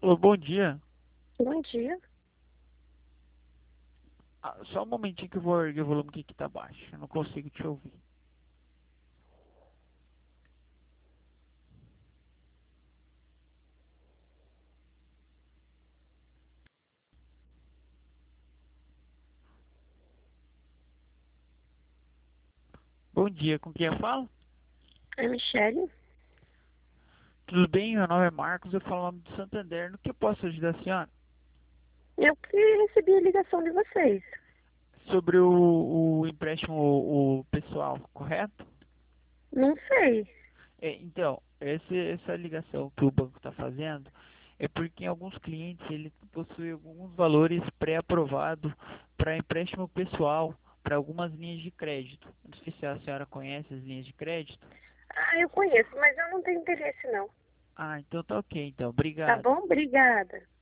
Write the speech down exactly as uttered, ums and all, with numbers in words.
Alô, bom dia. Bom dia. Ah, só um momentinho que eu vou erguer o volume aqui que tá baixo. Eu não consigo te ouvir. Bom dia, com quem eu falo? É Michele. Tudo bem? Meu nome é Marcos, eu falo do Santander. No que eu posso ajudar a senhora? Eu que recebi a ligação de vocês. Sobre o, o empréstimo o, o pessoal, correto? Não sei. É, então, esse, essa ligação que o banco está fazendo é porque alguns clientes ele possui alguns valores pré-aprovados para empréstimo pessoal, para algumas linhas de crédito. Não sei se a senhora conhece as linhas de crédito. Ah, eu conheço, mas eu não tenho interesse não. Ah, então tá ok, então. Tá Obrigado. bom? Obrigada.